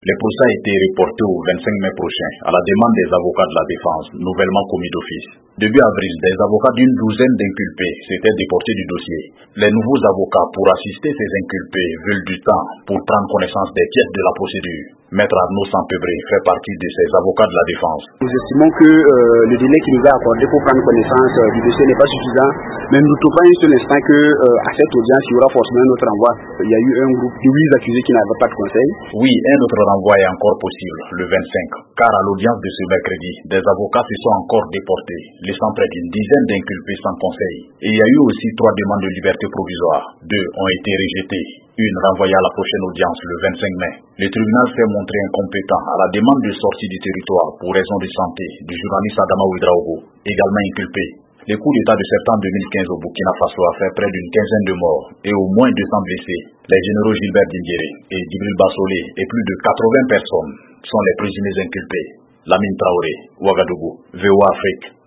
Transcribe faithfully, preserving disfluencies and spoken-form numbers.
Le procès a été reporté au vingt-cinq mai prochain à la demande des avocats de la défense, nouvellement commis d'office. Début avril, des avocats d'une douzaine d'inculpés s'étaient déportés du dossier. Les nouveaux avocats, pour assister ces inculpés, veulent du temps pour prendre connaissance des pièces de la procédure. Maître Arnaud Sampébré fait partie de ces avocats de la défense. Nous estimons que euh, le délai qui nous a accordé pour prendre connaissance euh, du dossier n'est pas suffisant, mais nous ne doutons pas un seul instant que euh, à cette audience, il y aura forcément un autre renvoi. Il y a eu un groupe de huit accusés qui n'avaient pas de conseil. Oui, un autre renvoi est encore possible, le vingt-cinq, car à l'audience de ce mercredi, des avocats se sont encore déportés, laissant près d'une dizaine d'inculpés sans conseil. Et il y a eu aussi trois demandes de liberté provisoire. Deux ont été rejetées. Une renvoyée à la prochaine audience le vingt-cinq mai. Le tribunal s'est montré incompétent à la demande de sortie du territoire pour raison de santé du journaliste Adama Ouedraogo, également inculpé. Le coup d'État de septembre deux mille quinze au Burkina Faso a fait près d'une quinzaine de morts et au moins deux cents blessés. Les généraux Gilbert Diendéré et Djibril Bassolé et plus de quatre-vingts personnes sont les présumés inculpés. Lamine Traoré, Ouagadougou, V O A Afrique.